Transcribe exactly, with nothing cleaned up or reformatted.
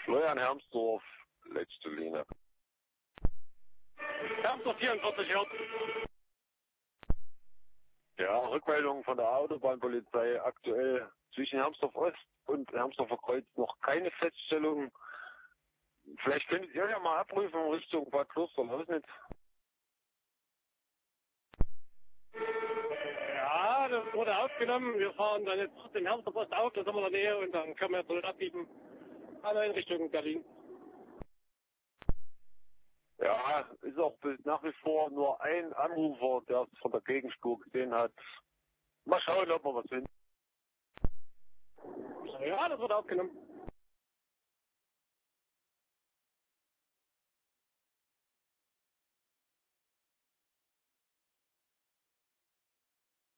Florian Hermsdorf, letzte Linie. Hermsdorf vierundvierzig Hertz. Ja, Rückmeldung von der Autobahnpolizei. Aktuell zwischen Hermsdorf Ost und Hermsdorfer Kreuz noch keine Feststellung. Vielleicht könntet ihr ja mal abprüfen Richtung Bad Kloster-Lausnitz. Ja, das wurde aufgenommen. Wir fahren dann jetzt den Hermsdorf Ost auf, das haben wir in der Nähe und dann können wir jetzt zurück abbiegen. Aber in Richtung Berlin. Ja, ist auch nach wie vor nur ein Anrufer, der es von der Gegenspur gesehen hat. Mal schauen, ob wir was finden. Ja, das wurde aufgenommen.